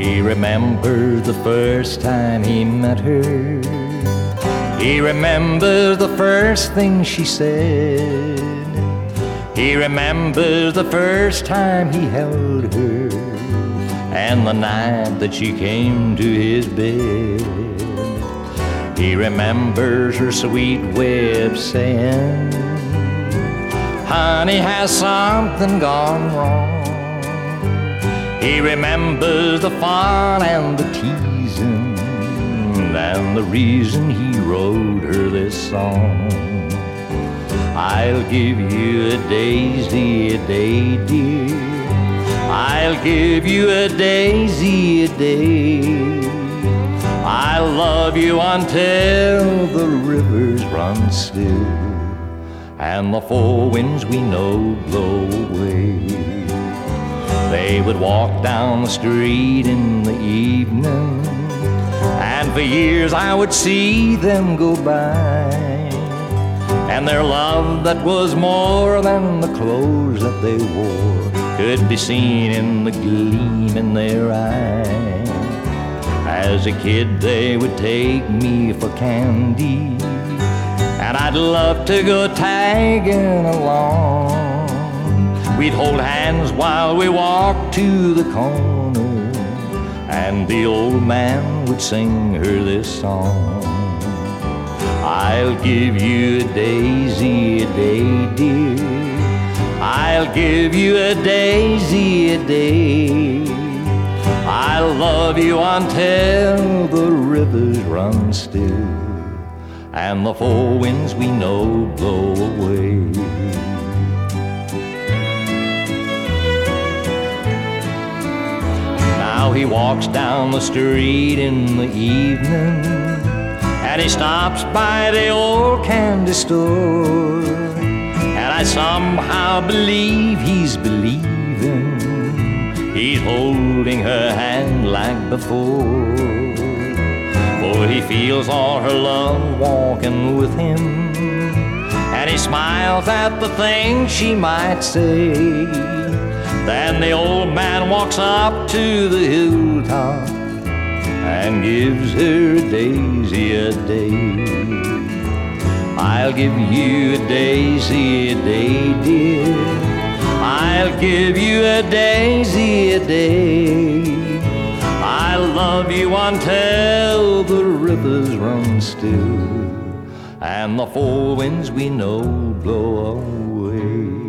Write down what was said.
He remembered the first time he met her. He remembers the first thing she said. He remembers the first time he held her, and the night that she came to his bed. He remembers her sweet way of saying, "Honey, has something gone wrong?" He remembers the fun and the teasing, and the reason he wrote her this song. I'll give you a daisy a day, dear. I'll give you a daisy a day. I'll love you until the rivers run still and the four winds we know blow away. They would walk down the street in the evening, and for years I would see them go by. And their love that was more than the clothes that they wore could be seen in the gleam in their eye. As a kid they would take me for candy, and I'd love to go tagging along. We'd hold hands while we walked to the corner, and the old man would sing her this song. I'll give you a daisy a day, dear. I'll give you a daisy a day. I'll love you until the rivers run still and the four winds we know blow away. Now he walks down the street in the evening, and he stops by the old candy store, and I somehow believe he's believing. He's holding her hand like before, for he feels all her love walking with him, and he smiles at the things she might say. Then the old man walks up to the hilltop and gives her a daisy a day. I'll give you a daisy a day, dear. I'll give you a daisy a day. I'll love you until the rivers run still and the four winds we know blow away.